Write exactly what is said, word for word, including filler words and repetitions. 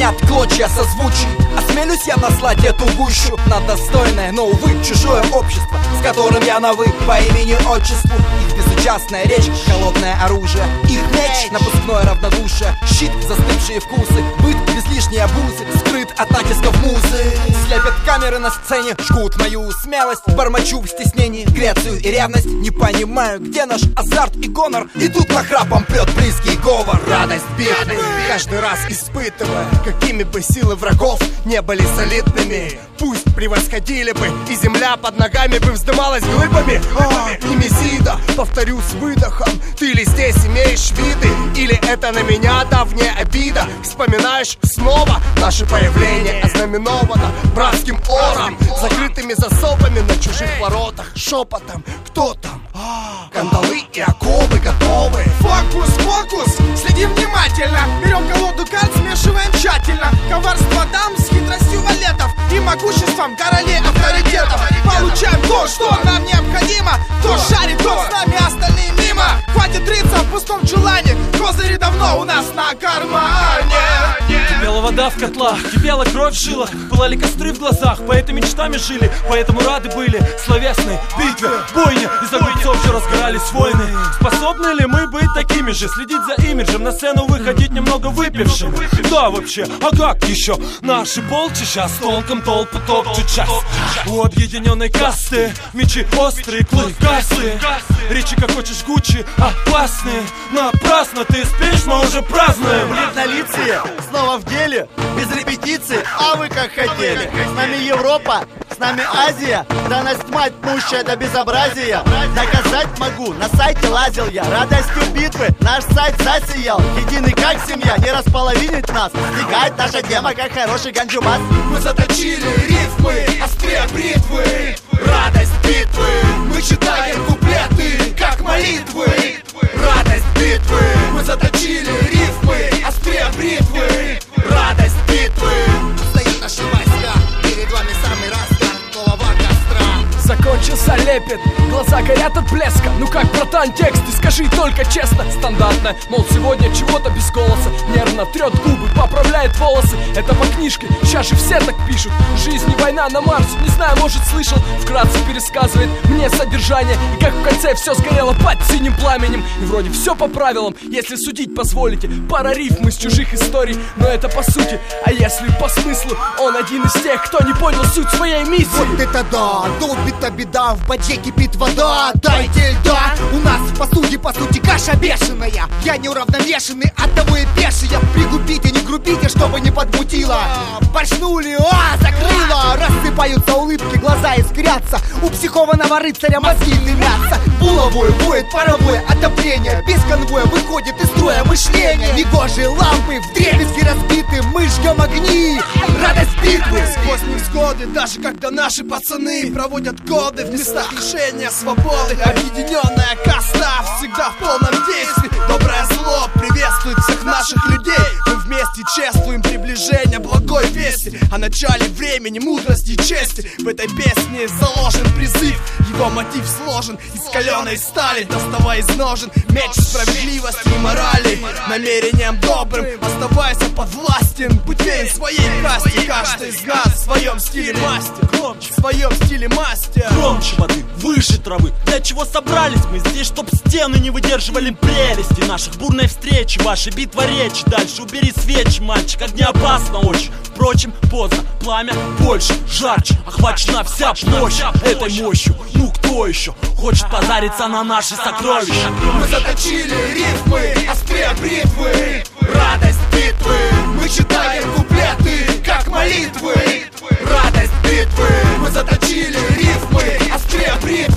звенят клочья созвучий. Осмелюсь я наслать эту гущу на достойное, но, увы, чужое общество, с которым я на «вы» по имени-отчеству. Их безучастная речь, холодное оружие, их меч, напускное равнодушие, щит, застывшие вкусы, быт без лишней обузы, скрыт от натисков музы. Слепят камеры на сцене, жгут мою смелость, бормочу в стеснении Грецию и ревность. Не понимаю, где наш азарт и гонор, и тут нахрапом прет близкий говор. Радость битвы каждый раз испытывая, какими бы силы врагов не были солидными, пусть превосходили бы, и земля под ногами бы вздымалась глыбами. А, Немезида, повторю с выдохом, ты ли здесь имеешь виды, или это на меня давняя обида? Вспоминаешь снова наше появление, ознаменовано братским ором, закрытыми засовами на чужих воротах, шепотом. Кто там? А, кандалы и оковы готовы. Фокус, фокус, следим внимательно. Берем колоду карт, смешиваем тщательно. Коварство дам с хитростью валетов и могуществом королей авторитетов. Получаем то, что нам необходимо. Кто шарит, тот с нами, остальные мимо. Хватит рыться в пустом чулане, козыри давно у нас на кармане. Кипела вода в котлах, кипела кровь в жилах, пылали костры в глазах, поэты мечтами жили, поэтому рады были словесной битве, бойне. Из-за губцов все разгорались войны. Способны ли мы быть такими же, следить за имиджем, на сцену выходить немного выпившим? Да, вообще, а как еще? Наши полчища с толком толпы топчут час. У объединенной касты мечи острые, клыкастые, речи как хочешь Гуччи опасные. Напрасно ты спишь, мы уже празднуем. Бледнолицые, снова в деле, без репетиции, а вы как хотели. С нами Европа, с нами Азия, данность мать пущая до безобразия. Доказать могу, на сайте лазил я, радостью битвы наш сайт засиял. Единый как семья, не располовинить нас, стигает наша тема, как хороший ганджубас. Мы заточили рифмы, острее бритвы, радость битвы. Мы читаем куплеты, как молитвы, радость битвы. Мы заточили рифмы, острее бритвы, радость битвы. Стоят наши войска, перед вами самый разгар нового костра. Закончился лепет, глаза горят от блеска. Ну как, братан, текст, ты скажи только честно. Стандартно, мол, сегодня чего-то без голоса. Нервно трет губы, поправляет волосы. Это по книжке, сейчас же все так пишут. Жизнь не война на Марсе, не знаю, может слышал. Вкратце пересказывает мне содержание. И как в конце все сгорело под синим пламенем. И вроде все по правилам, если судить позволите. Пара рифм из чужих историй, но это по сути. А если по смыслу, он один из тех, кто не понял суть своей миссии. Вот это да, долбит-то беда, в баде кипит вода. Дайте льда, у нас по сути, по сути, каша бешеная. Я неуравновешенный, оттого и пеший. Пригубите, не грубите, чтобы не подмутило. Поршнули, а, закрыло. Рассыпаются улыбки, глаза искрятся. У психованного рыцаря мозги дымятся. Булавой воет паровое отопление. Без конвоя выходит из строя мышление. Негожие лампы вдребезги разбиты. Мы ждем огни, радость битвы. Сквозь невзгоды, даже когда наши пацаны проводят годы в местах лишения свободы. Объединенная каста всегда в полном действии. Доброе зло приветствует всех наших людей. Мы вместе чествуем приближение благой вести о начале времени, мудрости и чести. В этой песне заложен призыв, его мотив сложен из каленой стали. Доставай из ножен меч справедливости и морали. Намерением добрым оставайся подвластен. Будь верен своей касте. Каждый из нас в своем стиле мастер. Громче, в своем стиле мастер. Громче воды, выше травы. Для чего собрались мы здесь, чтоб стены не выдерживали прелести наших бурной встречи, вашей битва речи. Дальше убери свечи, мальчик, огня опасно очень. Впрочем, поздно, пламя больше, жарче. Охвачена вся площадь этой мощью. Ну кто еще хочет позариться на наши сокровища? Мы заточили рифмы, острее бритвы, радость битвы. Мы читаем куплеты, как молитвы, радость битвы. Мы заточили рифмы, острее бритвы.